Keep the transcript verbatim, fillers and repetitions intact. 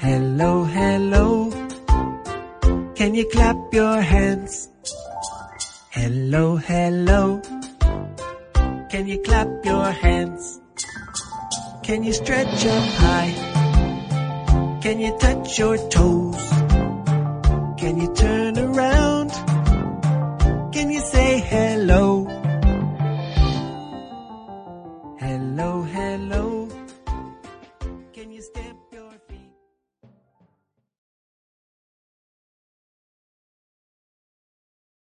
Hello, hello. Can you clap your hands? Hello, hello. Can you clap your hands? Can you stretch up high? Can you touch your toes? Can you turn around? Can you say hello? Hello,